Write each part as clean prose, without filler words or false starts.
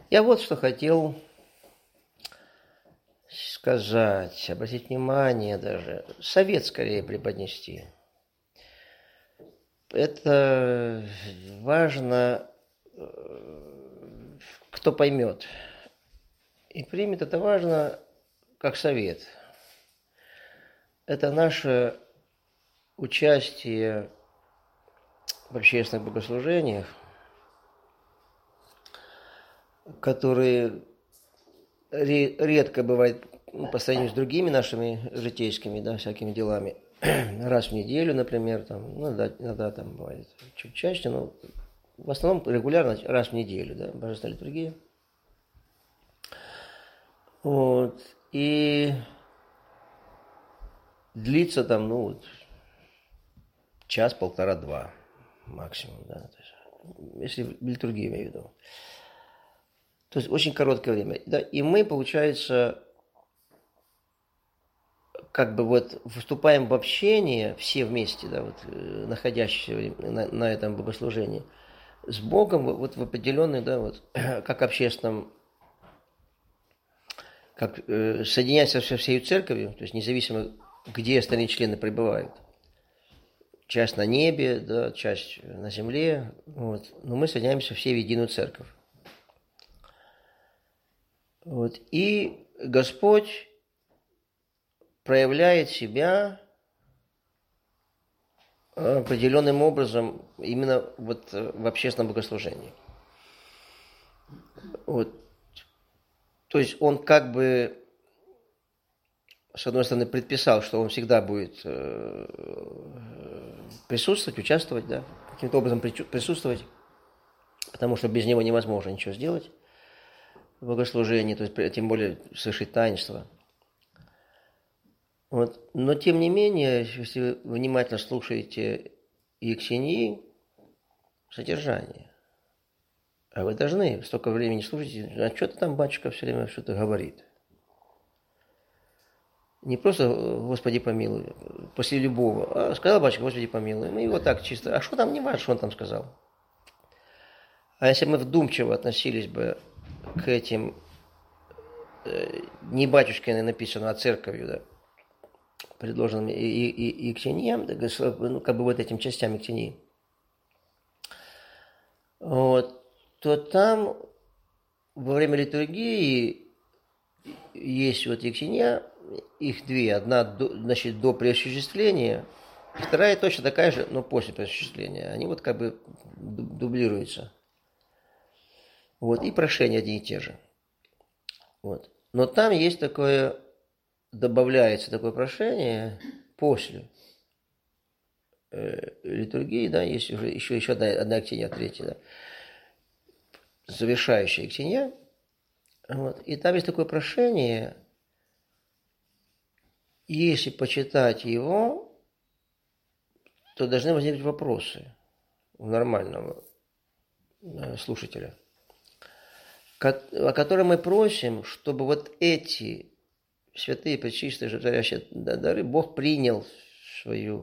Я вот что хотел сказать, обратить внимание даже, совет скорее преподнести. Это важно, кто поймет и примет, это важно как совет. Это наше участие в общественных богослужениях, которые редко бывает по сравнению с другими нашими житейскими, да, всякими делами. Раз в неделю, например, там, ну, да, иногда там бывает чуть чаще, но в основном регулярно раз в неделю, да, божественная литургия. Вот. И длится там, ну, вот, час, полтора, два максимум, да, то есть, если в литургии имею в виду. То есть очень короткое время. Да, и мы, получается, как бы вот вступаем в общение все вместе, да, вот, находящиеся на этом богослужении, с Богом вот в определенной, да, вот, как общественном, как соединяться со всей церковью, то есть независимо, где остальные члены пребывают. Часть на небе, да, часть на земле, вот, но мы соединяемся все в единую церковь. Вот, и Господь проявляет себя определенным образом именно вот в общественном богослужении. Вот. То есть он как бы, с одной стороны, предписал, что он всегда будет присутствовать, участвовать, да, каким-то образом присутствовать, потому что без него невозможно ничего сделать в богослужении, то есть тем более совершить таинство. Вот. Но тем не менее, если вы внимательно слушаете Евксинии, содержание, а вы должны столько времени слушать, а что-то там батюшка все время что-то говорит. Не просто «Господи помилуй», после любого, а сказал батюшка «Господи помилуй», мы его так чисто, а что там, не важно, что он там сказал. А если мы вдумчиво относились бы к этим, не батюшкой написано, а церковью, да, предложенным и Евксиниям, ну, как бы вот этим частям Евксинии, вот, то там во время литургии есть вот Евксиния, их две. Одна, значит, до преосуществления, и вторая точно такая же, но после преосуществления. Они вот как бы дублируются. Вот, и прошения одни и те же. Вот. Но там есть такое, добавляется такое прошение после литургии, да, есть уже еще одна Евксиния, третья, да, завершающая Евксиния. Вот. И там есть такое прошение, если почитать его, то должны возникнуть вопросы у нормального слушателя, о котором мы просим, чтобы вот эти святые, пречистые, животворящие дары Бог принял свой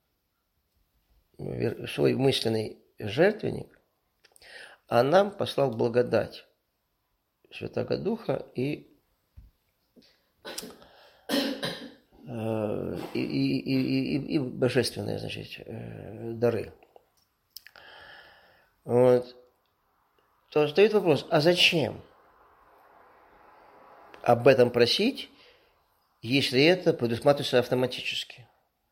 мысленный жертвенник, а нам послал благодать Святаго Духа и божественные, значит, дары. Вот. То задают вопрос, а зачем об этом просить, если это предусматривается автоматически?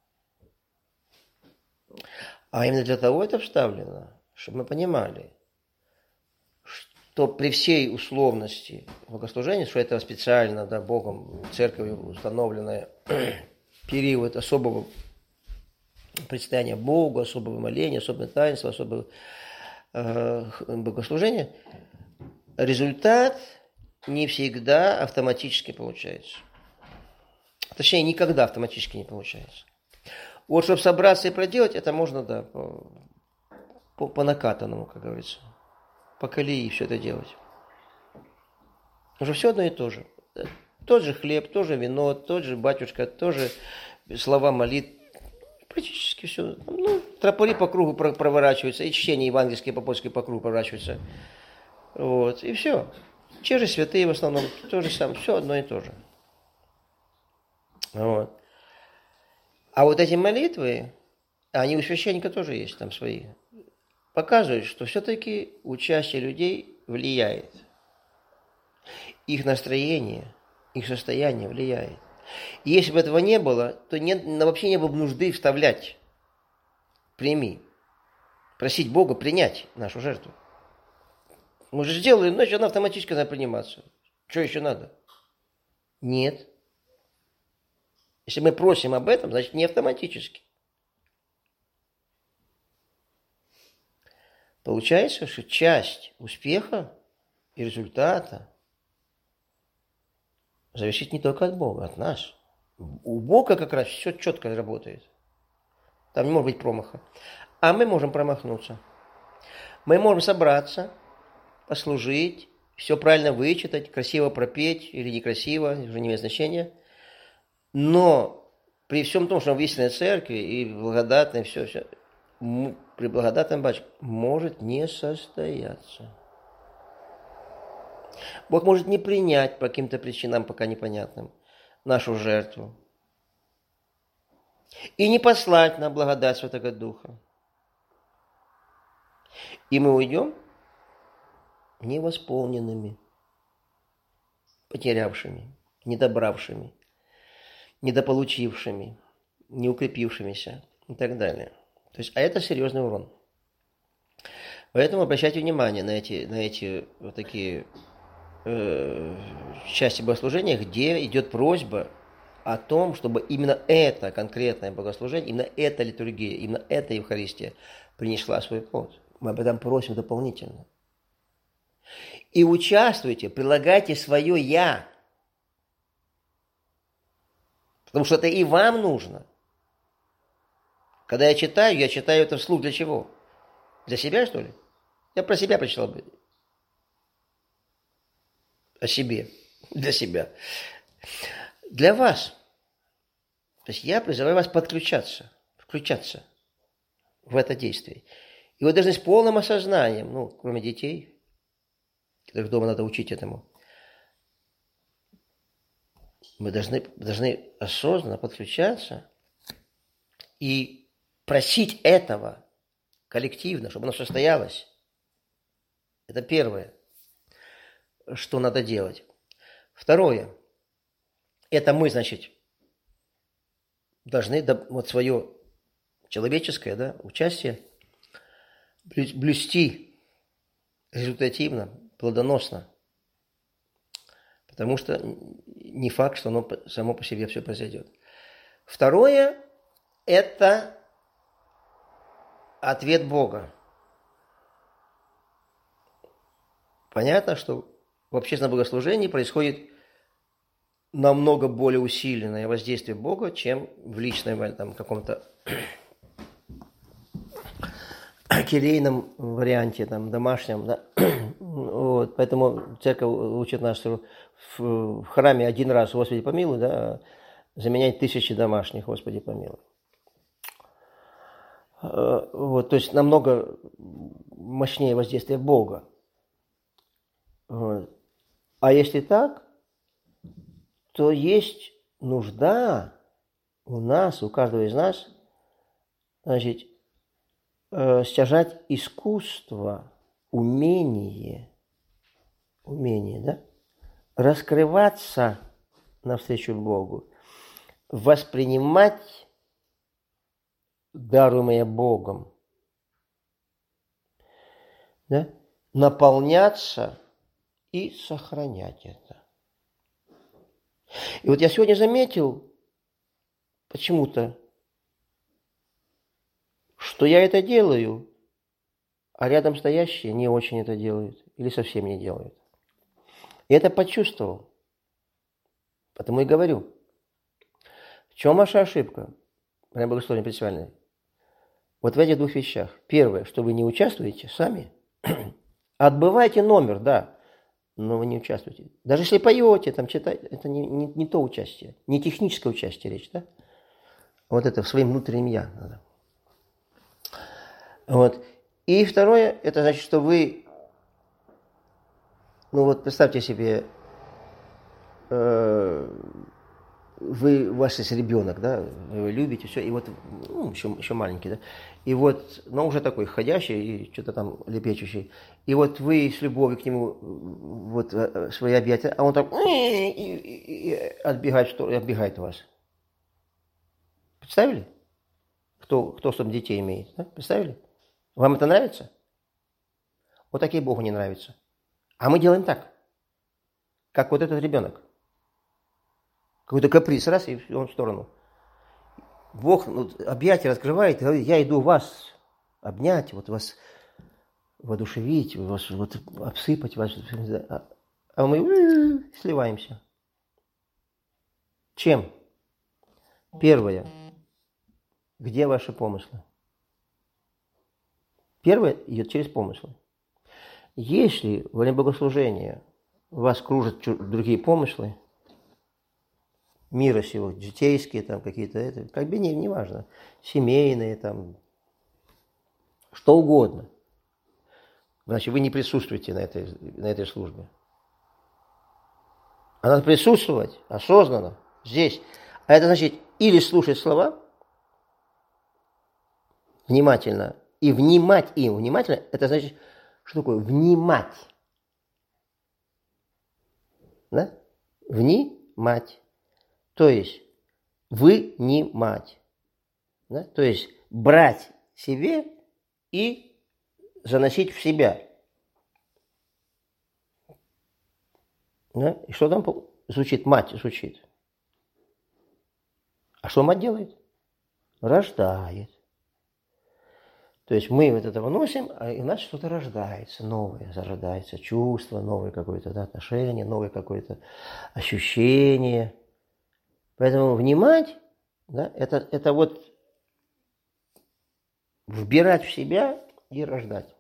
А именно для того это вставлено, чтобы мы понимали, что при всей условности богослужения, что это специально, да, Богом, церковью установленный период особого предстояния Богу, особого моления, особого таинства, особого богослужения, результат не всегда автоматически получается. Точнее, никогда автоматически не получается. Вот, чтобы собраться и проделать, это можно, да, по накатанному, как говорится, по колеи все это делать. Уже все одно и то же. Тот же хлеб, то же вино, тот же батюшка, тоже слова молитв. Практически все. Ну, тропари по кругу проворачиваются, и чтения евангельские, попольские по кругу проворачиваются. Вот, и все. Те же святые в основном, то же самое, все одно и то же. Вот. А вот эти молитвы, они у священника тоже есть там свои, показывают, что все-таки участие людей влияет. Их настроение, их состояние влияет. И если бы этого не было, то вообще не было бы нужды вставлять «прими», просить Бога принять нашу жертву. Мы же сделали, значит, она автоматически должна приниматься. Что еще надо? Нет. Если мы просим об этом, значит, не автоматически. Получается, что часть успеха и результата зависит не только от Бога, от нас. У Бога как раз все четко работает. Там не может быть промаха. А мы можем промахнуться. Мы можем собраться, послужить, все правильно вычитать, красиво пропеть или некрасиво, уже не имеет значения. Но при всем том, что мы в истинной церкви и благодатной, все, при благодатном батюшке может не состояться. Бог может не принять по каким-то причинам, пока непонятным, нашу жертву. И не послать нам благодать Святого Духа. И мы уйдем невосполненными, потерявшими, недобравшими, недополучившими, неукрепившимися и так далее. То есть, а это серьезный урон. Поэтому обращайте внимание на эти вот такие части богослужения, где идет просьба о том, чтобы именно это конкретное богослужение, именно эта литургия, именно эта Евхаристия принесла свой плод. Мы об этом просим дополнительно. И участвуйте, прилагайте свое «я». Потому что это и вам нужно. Когда я читаю это вслух для чего? Для себя, что ли? Я про себя прочитал бы. О себе. Для себя. Для вас. То есть я призываю вас включаться в это действие. И вы должны с полным осознанием, кроме детей, которых дома надо учить этому, мы должны осознанно подключаться и просить этого коллективно, чтобы оно состоялось. Это первое, что надо делать. Второе, это мы, значит, должны свое человеческое участие блюсти результативно, плодоносно. Потому что не факт, что оно само по себе все произойдет. Второе – это ответ Бога. Понятно, что в общественном богослужении происходит намного более усиленное воздействие Бога, чем в личном каком-то келейном варианте, домашнем. Да? Вот, поэтому церковь учит нас, что в храме один раз «Господи помилуй», заменять 1000 домашних «Господи помилуй». Вот, то есть намного мощнее воздействие Бога. Вот. А если так, то есть нужда у нас, у каждого из нас, значит, стяжать искусство, умение, раскрываться навстречу Богу, воспринимать даруемое Богом, наполняться и сохранять это. И вот я сегодня заметил почему-то, что я это делаю, а рядом стоящие не очень это делают или совсем не делают. И это почувствовал. Потому и говорю. В чем ваша ошибка? Прямо богословие принципиальное. Вот в этих двух вещах. Первое, что вы не участвуете сами. Отбывайте номер, да, но вы не участвуете. Даже если поете, читаете, это не то участие, не техническое участие речь, да? Вот это в своем внутреннем я надо. Вот. И второе, это значит, что вы Ну вот представьте себе, вы, ваш есть ребенок, да, вы его любите, все, и вот, ну, еще маленький, да, и вот, но уже такой ходящий и что-то там лепечущий, и вот вы с любовью к нему вот свои объятия, а он так и отбегает, отбегает от вас. Представили? Кто собственно, детей имеет, да? Представили? Вам это нравится? Вот такие Богу не нравится. А мы делаем так, как вот этот ребенок. Какой-то каприз, раз, и он в сторону. Бог объятия раскрывает и говорит, я иду вас обнять, вот вас воодушевить, вас вот обсыпать, вас, а мы сливаемся. Чем? Первое. Где ваши помыслы? Первое идет через помыслы. Если во время богослужения вас кружат другие помыслы, мира сего, житейские там какие-то, это, как бы не важно, семейные там, что угодно. Значит, вы не присутствуете на этой службе. А надо присутствовать осознанно здесь. А это значит или слушать слова внимательно, и внимать им. Внимательно, это значит, что такое внимать? Да? Внимать. То есть вынимать. Да? То есть брать себе и заносить в себя. Да? И что там звучит? Мать звучит. А что мать делает? Рождает. То есть мы вот это выносим, а у нас что-то рождается, новое, зарождается чувство, новое какое-то, да, отношение, новое какое-то ощущение. Поэтому внимать, да, это вот вбирать в себя и рождать.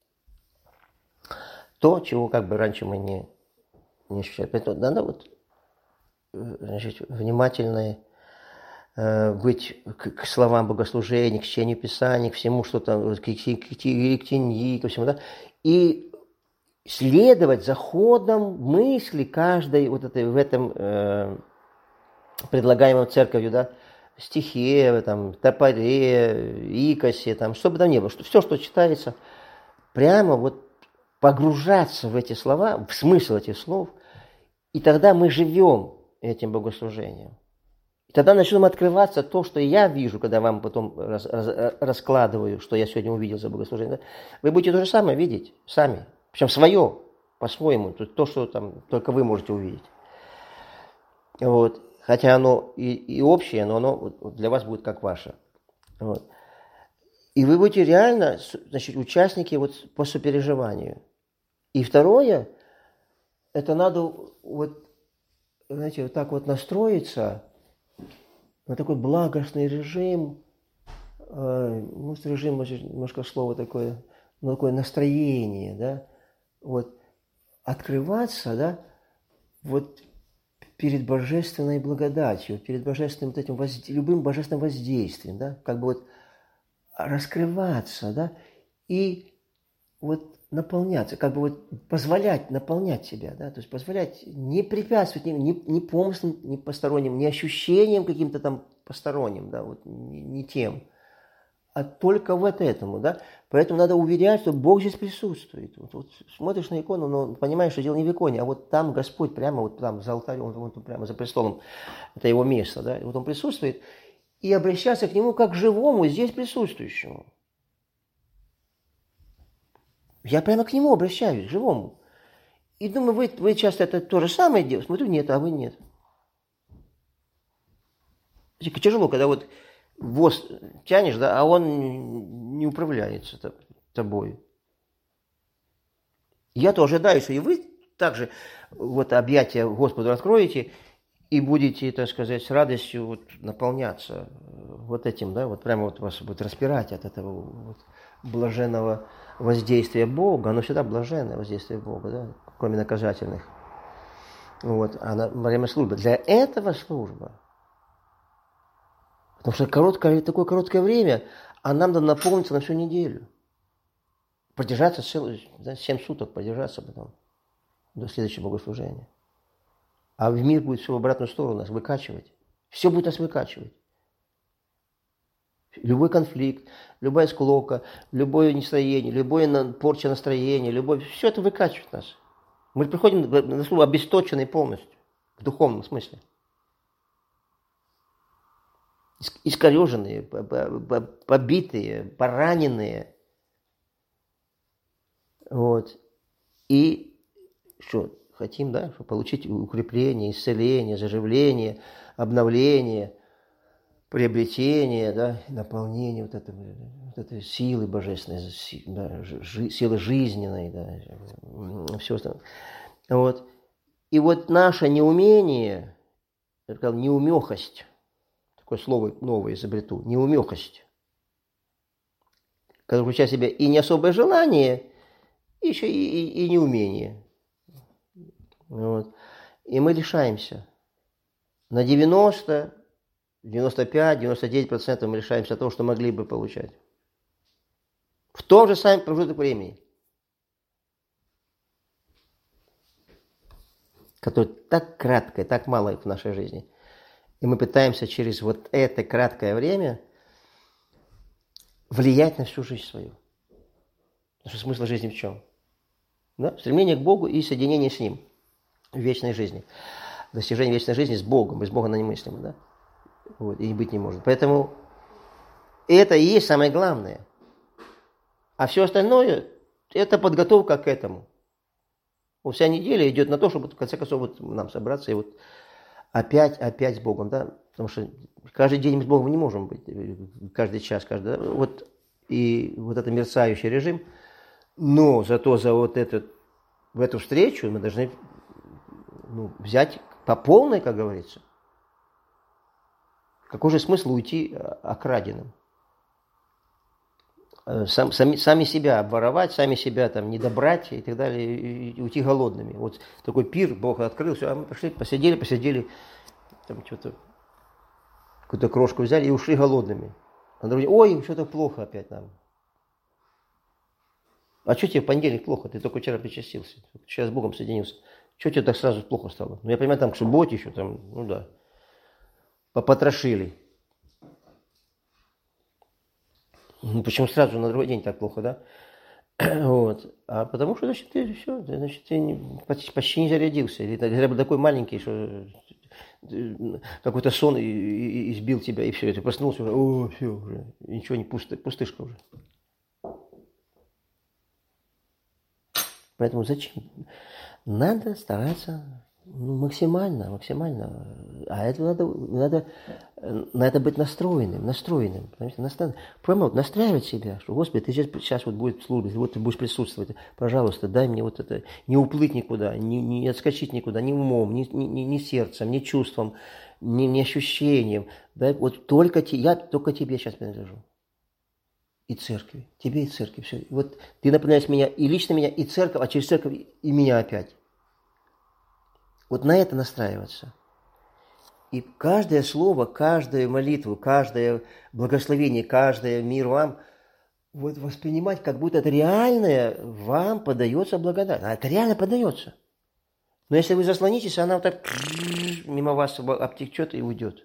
То, чего как бы раньше мы не ощущали. Поэтому надо вот, значит, внимательное быть к словам богослужения, к чтению Писания, к всему, что там, к тени, ко всему, да, и следовать за ходом мысли каждой вот этой, в этом предлагаемом церковью, да, стихе, там, топоре, икосе, там, что бы там ни было, все, что читается, прямо вот погружаться в эти слова, в смысл этих слов, и тогда мы живем этим богослужением. И тогда начнем открываться то, что я вижу, когда вам потом раскладываю, что я сегодня увидел за богослужение. Вы будете то же самое видеть сами. Причем свое, по-своему. То, что там только вы можете увидеть. Вот. Хотя оно и общее, но оно для вас будет как ваше. Вот. И вы будете реально, значит, участники вот по сопереживанию. И второе, это надо вот, знаете, вот так вот настроиться на такой благостный режим, может, режим, может, немножко слово такое, но такое настроение, да, вот, открываться, да, вот перед божественной благодатью, перед божественным вот этим любым божественным воздействием, да, как бы вот раскрываться, да, и вот наполняться, как бы вот позволять наполнять себя, да, то есть позволять не препятствовать ни помыслам, ни посторонним, ни ощущениям каким-то там посторонним, да, вот не тем, а только вот этому, да. Поэтому надо уверять, что Бог здесь присутствует. Вот смотришь на икону, но понимаешь, что дело не в иконе, а вот там Господь прямо вот там за алтарем, он прямо за престолом, это его место, да, и вот он присутствует, и обращаться к нему как к живому здесь присутствующему. Я прямо к нему обращаюсь, к живому. И думаю, вы часто это то же самое делаете. Смотрю, нет, а вы нет. Тяжело, когда вот воз тянешь, да, а он не управляется тобой. Я то ожидаю, что и вы также вот объятия Господу раскроете и будете, так сказать, с радостью вот наполняться вот этим, да, вот прямо вот вас будет распирать от этого вот блаженного воздействия Бога. Оно всегда блаженное воздействие Бога, да, кроме наказательных. Вот, а во время службы. Для этого служба. Потому что такое короткое время, а нам надо наполниться на всю неделю. Продержаться 7 суток, продержаться потом. до следующего богослужения. А в мир будет все в обратную сторону нас выкачивать. Все будет нас выкачивать. Любой конфликт, любая склока, любое настроение, любое порча настроения, все это выкачивает нас. Мы приходим на службу обесточенные полностью, в духовном смысле. Искореженные, побитые, пораненные. Вот. И что? Хотим, да, получить укрепление, исцеление, заживление, обновление, приобретение, да, наполнение вот этой силы божественной, да, силы жизненной, да, все остальное. Вот. И вот наше неумение, я сказал, неумехость, такое слово новое изобрету, неумехость, когда включает в себя и не особое желание, и еще и неумение. Вот. И мы лишаемся. На 90, 95, 99% мы лишаемся того, что могли бы получать. В том же самом промежуток времени. Который так краткое, так мало в нашей жизни. И мы пытаемся через вот это краткое время влиять на всю жизнь свою. Потому что смысл жизни в чем? Да? Стремление к Богу и соединение с Ним в вечной жизни. Достижение вечной жизни с Богом. Без Бога она немыслима, да? Вот, и быть не может. Поэтому это и есть самое главное. А все остальное – это подготовка к этому. Вот вся неделя идет на то, чтобы в конце концов вот нам собраться и вот опять с Богом, да? Потому что каждый день мы с Богом не можем быть, каждый час, каждый, да? Вот, и вот это мерцающий режим. Но зато за вот в эту встречу мы должны взять по полной, как говорится. Какой же смысл уйти окраденным? Сами себя обворовать, сами себя там не добрать и так далее, и уйти голодными. Вот такой пир Бог открыл, все, а мы пошли, посидели, там что-то, какую-то крошку взяли и ушли голодными. А другие, ой, что-то плохо опять нам. А что тебе в понедельник плохо? Ты только вчера причастился, сейчас с Богом соединился. Что тебе так сразу плохо стало? Ну, я понимаю, там к субботе еще, там, ну да, попотрошили. Почему сразу на другой день так плохо, да? Вот. А потому что, значит, ты почти не зарядился. Или хотя бы такой маленький, что какой-то сон и сбил тебя, и все. Ты проснулся, уже, все, уже, ничего не пустышка уже. Поэтому зачем? Надо стараться максимально. А это надо на это быть настроенным. Настраивать себя, что, Господи, ты сейчас вот будет служба, вот ты будешь присутствовать. Пожалуйста, дай мне вот это, не уплыть никуда, не отскочить никуда, ни умом, ни сердцем, ни чувством, ни ощущением. Дай, вот я только тебе сейчас принадлежу. И церкви, тебе и церкви. Все. Вот ты напоминаешь меня, и лично меня, и церковь, а через церковь и меня опять. Вот на это настраиваться. И каждое слово, каждую молитву, каждое благословение, каждое мир вам, вот воспринимать, как будто это реальное вам подается благодать. А это реально подается. Но если вы заслонитесь, она вот так мимо вас обтечет и уйдет.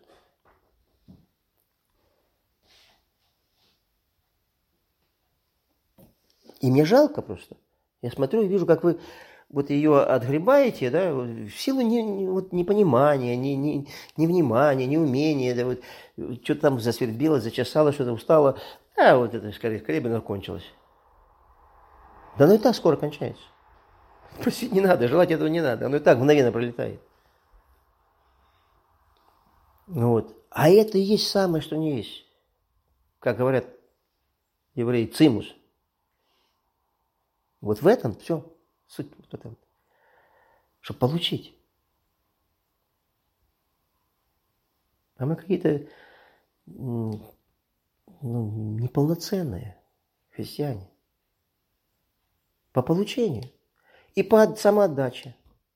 И мне жалко просто. Я смотрю и вижу, как вы вот ее отгребаете, да, в силу непонимания, невнимания, неумения, да, вот, что-то там засвербило, зачесало, что-то устало, а вот это скорее бы оно кончилось. Да оно и так скоро кончается. Просить не надо, желать этого не надо, оно и так мгновенно пролетает. Вот. А это и есть самое, что не есть. Как говорят евреи, цимус. Вот в этом все. Суть вот это. Чтобы получить. А мы какие-то неполноценные христиане. По получению. И по самоотдаче.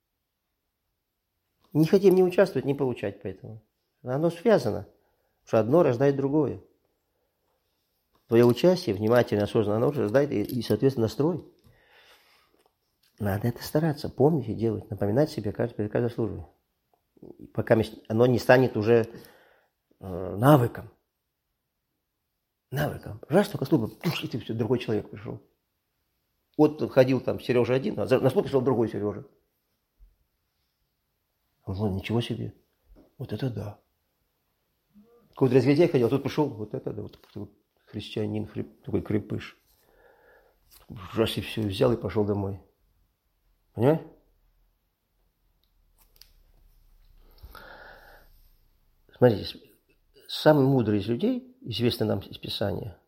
Не хотим ни участвовать, ни получать поэтому. Оно связано. Что одно рождает другое. Твое участие, внимательно, осознанно, оно рождает и соответственно, настрой. Надо это стараться, помнить и делать, напоминать себе перед каждой службой. Пока оно не станет уже навыком. Раз только служба, и ты все, другой человек пришел. Вот ходил там Сережа один, а на службу пришел другой Сережа. Он, ничего себе. Вот это да. Какой-то разгильдяй ходил, а тут пришел, вот это да, вот христианин, такой крепыш. Раз и все, взял и пошел домой. Понимаешь? Смотрите, самый мудрый из людей, известный нам из Писания,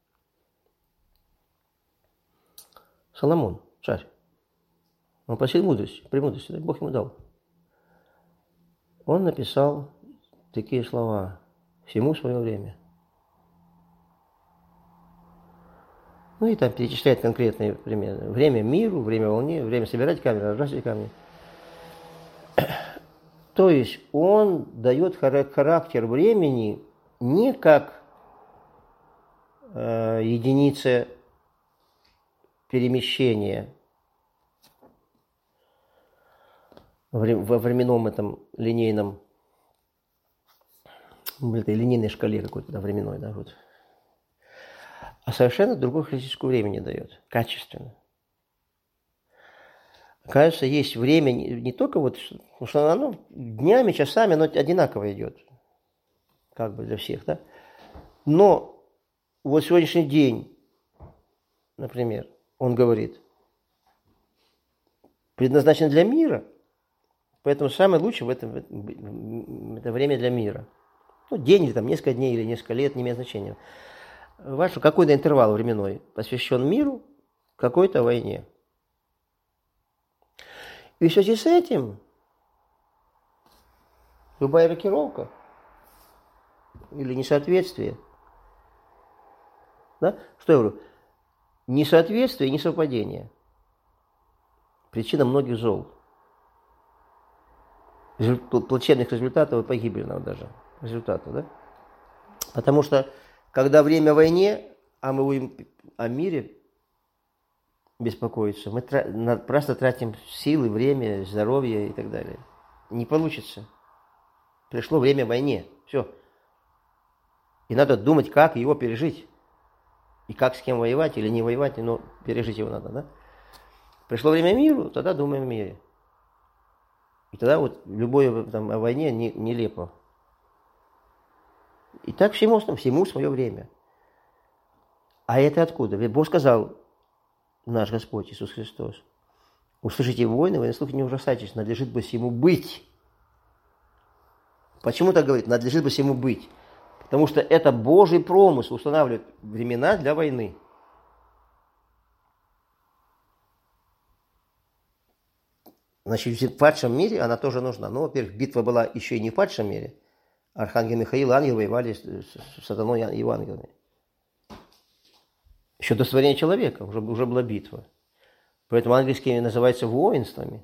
Соломон, царь. Он просил мудрости, премудрости, да, Бог ему дал. Он написал такие слова: всему свое время. Ну и там перечисляет конкретные примеры. Время миру, время волне, время собирать камни, разбрасывать камни. То есть он дает характер времени не как единица перемещения во временном этом линейном, этой линейной шкале какой-то, да, временной, да, вот. А совершенно другую характеристику времени дает, качественно. Кажется, есть время не только вот, потому что оно днями, часами, оно одинаково идет, как бы для всех, да. Но вот сегодняшний день, например, он говорит, предназначен для мира, поэтому самое лучшее в этом это время для мира. Ну, день или там несколько дней или несколько лет, не имеет значения. Важно, какой-то интервал временной посвящен миру, какой-то войне. И в связи с этим любая рокировка или несоответствие, да? Что я говорю? Несоответствие и несовпадение. Причина многих зол. Плачевных результатов и погибельного даже результата, да? Потому что, когда время войне, а мы будем о мире беспокоиться, мы просто тратим силы, время, здоровье и так далее. Не получится. Пришло время войне. Все. И надо думать, как его пережить. И как с кем воевать или не воевать, но пережить его надо, да? Пришло время миру, тогда думаем о мире. И тогда вот любое там, о войне нелепо. И так всему свое время. А это откуда? Ведь Бог сказал, наш Господь Иисус Христос, услышите войны, военнослужащие, не ужасайтесь, надлежит бы всему быть. Почему так говорит? Надлежит бы всему быть. Потому что это Божий промысел устанавливает времена для войны. Значит, в падшем мире она тоже нужна. Ну, во-первых, битва была еще и не в падшем мире. Архангел Михаил и ангел воевали с сатаной и евангелами. Еще до створения человека уже была битва. Поэтому английские называются воинствами.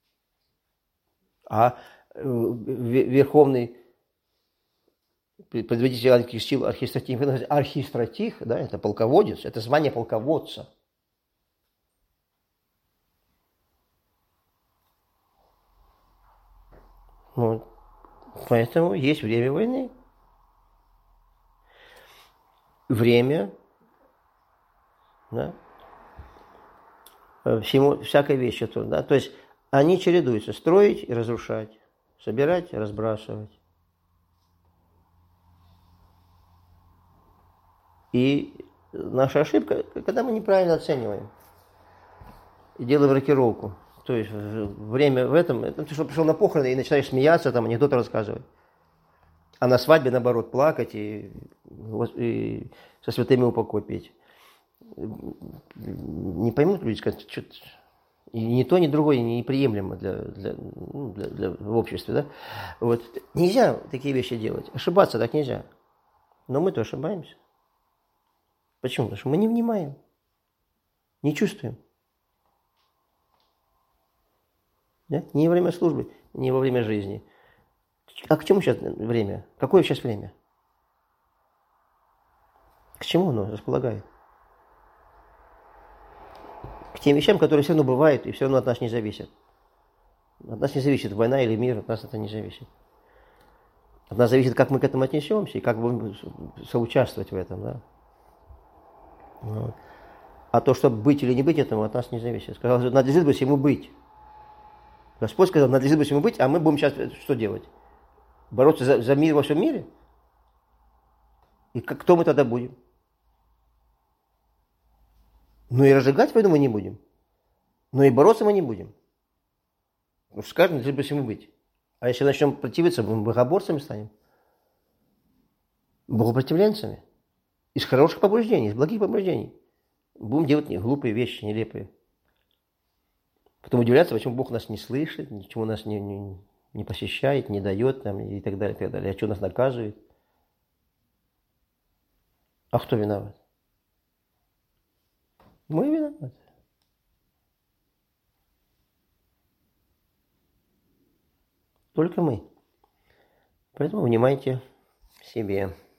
А верховный предводитель ангельских сил архистратих, да, это полководец, это звание полководца. Вот. Поэтому есть время войны. Время, да, всякой вещи. Да? То есть они чередуются. Строить и разрушать. Собирать и разбрасывать. И наша ошибка, когда мы неправильно оцениваем и делаем рокировку. То есть время в этом, ты что, пришел на похороны и начинаешь смеяться, там анекдоты рассказывать. А на свадьбе, наоборот, плакать и со святыми упокой петь. Не поймут люди, скажут, что и ни то, ни другое неприемлемо для в обществе. Да? Вот. Нельзя такие вещи делать. Ошибаться так нельзя. Но мы-то ошибаемся. Почему? Потому что мы не внимаем, не чувствуем. Да? Ни во время службы, ни во время жизни. А к чему сейчас время? Какое сейчас время? К чему оно располагает? к тем вещам, которые все равно бывают и все равно от нас не зависят. От нас не зависит война или мир, от нас это не зависит. От нас зависит, как мы к этому отнесемся и как будем соучаствовать в этом. Да? Вот. А то, чтобы быть или не быть этому, от нас не зависит. Сказал, что надлежит быть ему быть. Господь сказал, надлежит быть ему быть, а мы будем сейчас что делать? Бороться за мир во всем мире? И кто мы тогда будем? Ну и разжигать войну мы не будем. Но и бороться мы не будем. Потому что каждый надлежит быть ему быть. А если начнем противиться, мы богоборцами станем. Богопротивленцами. Из хороших побуждений, из благих побуждений. Будем делать глупые вещи, нелепые. Потом удивляться, почему Бог нас не слышит, ничего нас не посещает, не дает нам и так далее, и так далее. А что нас наказывает? А кто виноват? Мы виноваты. Только мы. Поэтому внимайте себе.